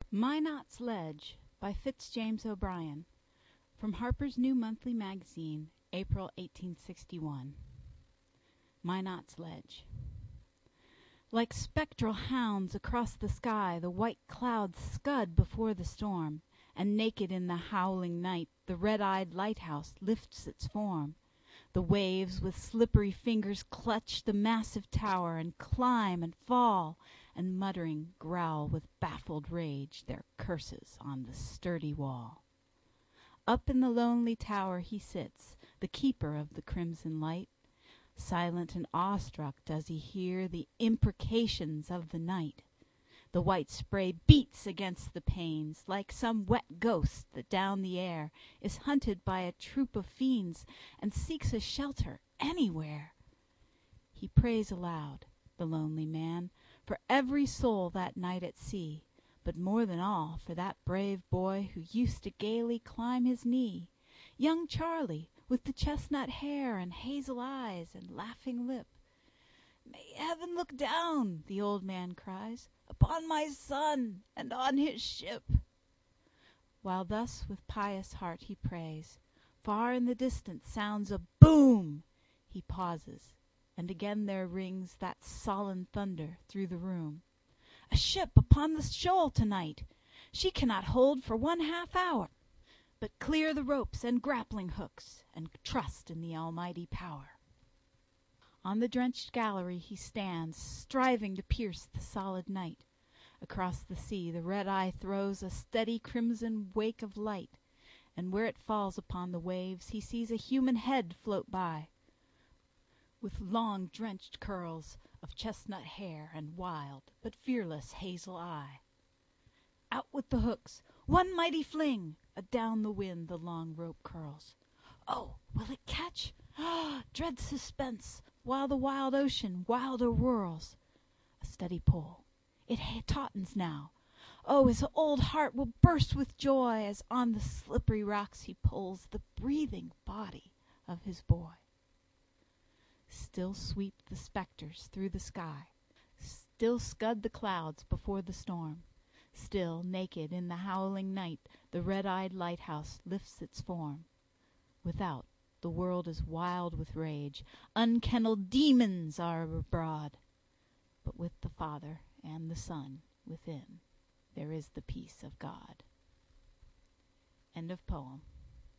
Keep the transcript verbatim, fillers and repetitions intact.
Minot's Ledge by Fitzjames O'Brien, from Harper's New Monthly Magazine, April eighteen sixty-one. Minot's Ledge. Like spectral hounds across the sky, the white clouds scud before the storm, and naked in the howling night, the red-eyed lighthouse lifts its form. The waves with slippery fingers clutch the massive tower, and climb and fall, and muttering growl with baffled rage their curses on the sturdy wall. Up in the lonely tower he sits, the keeper of the crimson light. Silent and awestruck does he hear the imprecations of the night. The white spray beats against the panes, like some wet ghost that down the air is hunted by a troop of fiends, and seeks a shelter anywhere. He prays aloud, the lonely man, for every soul that night at sea, but more than all for that brave boy who used to gaily climb his knee, young Charlie, with the chestnut hair and hazel eyes and laughing lip. "May heaven look down," the old man cries, "upon my son and on his ship." While thus with pious heart he prays, far in the distance sounds a boom. He pauses, and again there rings that sullen thunder through the room. "A ship upon the shoal tonight! She cannot hold for one half hour. But clear the ropes and grappling hooks, and trust in the Almighty power." On the drenched gallery he stands, striving to pierce the solid night. Across the sea the red eye throws a steady crimson wake of light, and where it falls upon the waves he sees a human head float by, with long drenched curls of chestnut hair and wild but fearless hazel eye. Out with the hooks, one mighty fling! Adown the wind the long rope curls. Oh, will it catch? Ah, dread suspense, while the wild ocean wilder whirls. A steady pull. It tautens now. Oh, his old heart will burst with joy as on the slippery rocks he pulls the breathing body of his boy. Still sweep the specters through the sky. Still scud the clouds before the storm. Still, naked in the howling night, the red-eyed lighthouse lifts its form. Without, the world is wild with rage. Unkennelled demons are abroad. But with the Father and the Son within, there is the peace of God. End of poem.